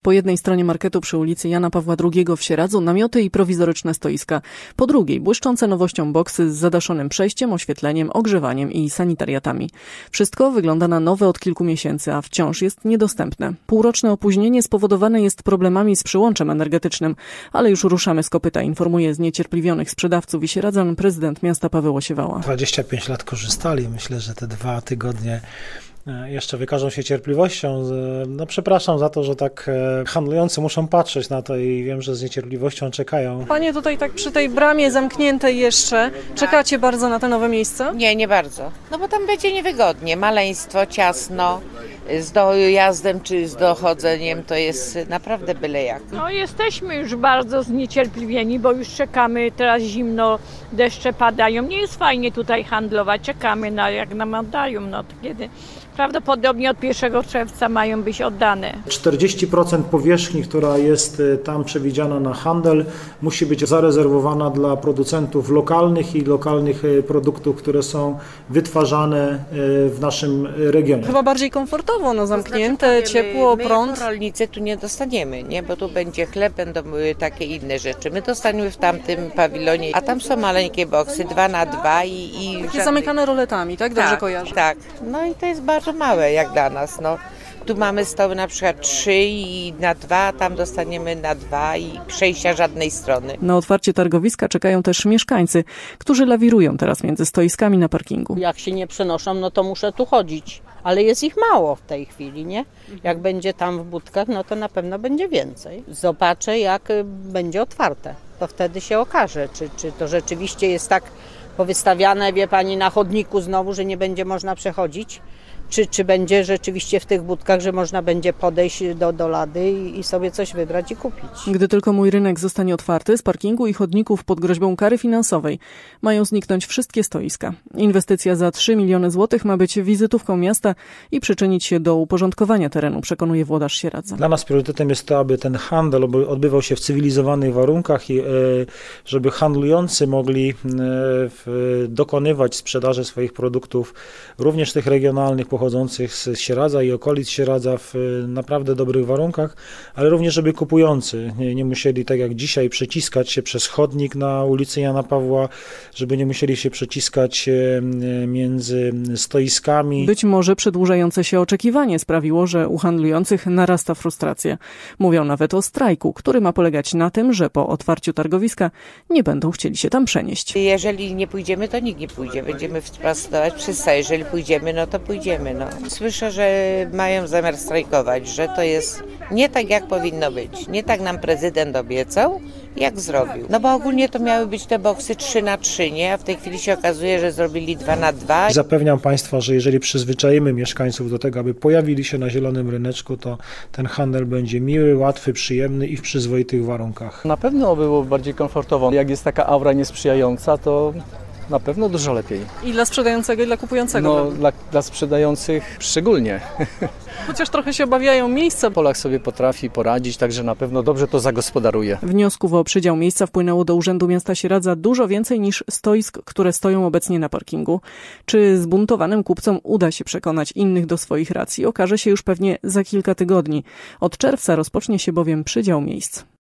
Po jednej stronie marketu przy ulicy Jana Pawła II w Sieradzu namioty i prowizoryczne stoiska. Po drugiej błyszczące nowością boksy z zadaszonym przejściem, oświetleniem, ogrzewaniem i sanitariatami. Wszystko wygląda na nowe od kilku miesięcy, a wciąż jest niedostępne. Półroczne opóźnienie spowodowane jest problemami z przyłączem energetycznym, ale już ruszamy z kopyta, informuje zniecierpliwionych sprzedawców i sieradzan prezydent miasta Paweł Osiewała. 25 lat korzystali. Myślę, że te 2 tygodnie jeszcze wykażą się cierpliwością. Przepraszam za to, że tak handlujący muszą patrzeć na to i wiem, że z niecierpliwością czekają. Panie tutaj tak przy tej bramie zamkniętej jeszcze, czekacie bardzo na te nowe miejsce? Nie bardzo. No bo tam będzie niewygodnie, maleństwo, ciasno, z dojazdem czy z dochodzeniem to jest naprawdę byle jak. No jesteśmy już bardzo zniecierpliwieni, bo już czekamy, teraz zimno, deszcze padają. Nie jest fajnie tutaj handlować, czekamy jak nam oddają, no to kiedy prawdopodobnie od 1 czerwca mają być oddane. 40% powierzchni, która jest tam przewidziana na handel, musi być zarezerwowana dla producentów lokalnych i lokalnych produktów, które są wytwarzane w naszym regionie. Chyba bardziej komfortowo, zamknięte, ciepło, prąd. My rolnicy tu nie dostaniemy, nie? Bo tu będzie chleb, będą takie inne rzeczy. My dostaniemy w tamtym pawilonie, a tam są maleńkie boksy, 2x2 i takie zamykane roletami, tak? Dobrze kojarzę. Tak. No i to jest bardzo małe jak dla nas, no. Tu mamy stoły na przykład 3 i na 2, tam dostaniemy na 2 i przejścia żadnej strony. Na otwarcie targowiska czekają też mieszkańcy, którzy lawirują teraz między stoiskami na parkingu. Jak się nie przenoszą, no to muszę tu chodzić, ale jest ich mało w tej chwili, nie? Jak będzie tam w budkach, no to na pewno będzie więcej. Zobaczę, jak będzie otwarte, to wtedy się okaże, czy to rzeczywiście jest tak powystawiane, wie pani, na chodniku znowu, że nie będzie można przechodzić. Czy będzie rzeczywiście w tych budkach, że można będzie podejść do lady i sobie coś wybrać i kupić. Gdy tylko Mój Rynek zostanie otwarty, z parkingu i chodników pod groźbą kary finansowej mają zniknąć wszystkie stoiska. Inwestycja za 3 miliony złotych ma być wizytówką miasta i przyczynić się do uporządkowania terenu, przekonuje włodarz Sieradza. Dla nas priorytetem jest to, aby ten handel odbywał się w cywilizowanych warunkach i żeby handlujący mogli dokonywać sprzedaży swoich produktów, również tych regionalnych, pochodzących z Sieradza i okolic Sieradza w naprawdę dobrych warunkach, ale również, żeby kupujący nie musieli, tak jak dzisiaj, przeciskać się przez chodnik na ulicy Jana Pawła, żeby nie musieli się przeciskać między stoiskami. Być może przedłużające się oczekiwanie sprawiło, że u handlujących narasta frustracja. Mówią nawet o strajku, który ma polegać na tym, że po otwarciu targowiska nie będą chcieli się tam przenieść. Jeżeli nie pójdziemy, to nikt nie pójdzie. Będziemy protestować wszyscy, a jeżeli pójdziemy, no to pójdziemy. No. Słyszę, że mają zamiar strajkować, że to jest nie tak, jak powinno być. Nie tak nam prezydent obiecał, jak zrobił. No bo ogólnie to miały być te boksy 3x3, nie? A w tej chwili się okazuje, że zrobili 2x2. Zapewniam Państwa, że jeżeli przyzwyczajimy mieszkańców do tego, aby pojawili się na Zielonym Ryneczku, to ten handel będzie miły, łatwy, przyjemny i w przyzwoitych warunkach. Na pewno było bardziej komfortowo. Jak jest taka aura niesprzyjająca, to na pewno dużo lepiej. I dla sprzedającego, i dla kupującego. No, dla sprzedających szczególnie. Chociaż trochę się obawiają miejsca. Polak sobie potrafi poradzić, także na pewno dobrze to zagospodaruje. Wniosków o przydział miejsca wpłynęło do Urzędu Miasta Sieradza dużo więcej niż stoisk, które stoją obecnie na parkingu. Czy zbuntowanym kupcom uda się przekonać innych do swoich racji, okaże się już pewnie za kilka tygodni. Od czerwca rozpocznie się bowiem przydział miejsc.